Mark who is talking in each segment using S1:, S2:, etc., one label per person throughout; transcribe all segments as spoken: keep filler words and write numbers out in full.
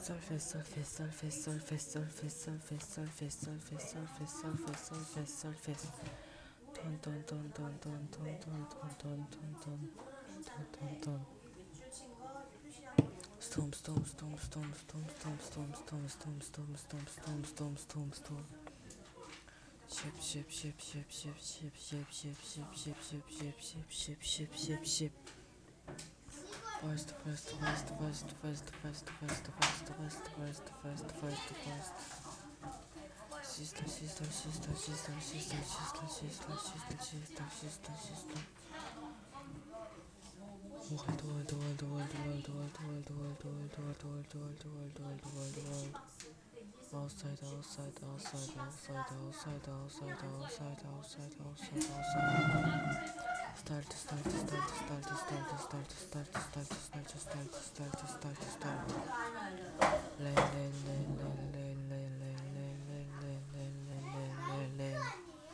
S1: Solfège, solfège, solfège, solfège, solfège, solfège, solfège, solfège, solfège, solfège, solfège, solfège. Ton, ton, ton, ton, ton, ton, ton, ton, ton, ton, ton, ton, ton. Storm, storm, storm, storm, storm, storm, storm, storm, storm, storm, storm, storm, storm, storm, storm. Ship, ship, ship, ship, ship, ship, ship, ship, ship, ship, ship, ship, ship, ship, ship, ship, ship. First, first, first, first, first, first, first, first, first, first, first, first, first. Sister, sister, sister, sister, sister, sister, sister, sister, sister, sister, sister. World, world, world, world, world, world, world, world, world, world, world, world, world, world, world, world. Outside, outside, outside, outside, outside, outside, outside, outside, outside, outside. Start, start, start, start, start, start, start, start, start, start, start, start, start. Lane, lane, lane, lane, lane, lane, lane, lane, lane, lane, lane, lane, lane, lane, lane.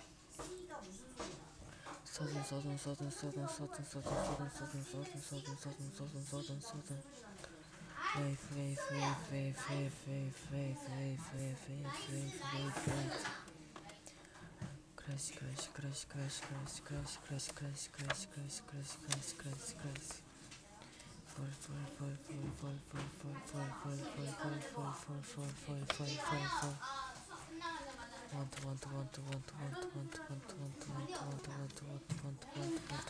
S1: Southern, southern, southern, southern, southern, southern, southern, southern, southern, southern, southern, southern, southern, southern. Wave, wave, wave, wave, wave, wave, wave, wave, wave, wave, wave, wave, wave. Crash, crash, crash, crash, crash, crash, crash, crash, crash, crash, crash, crash, crash, crash. Fall, fall, fall, fall, fall, fall, fall, fall, fall, fall, fall, fall, fall, fall, fall, fall, fall. Want, want, want, want, want, want, want, want, want, want, want, want, want, want, want, want.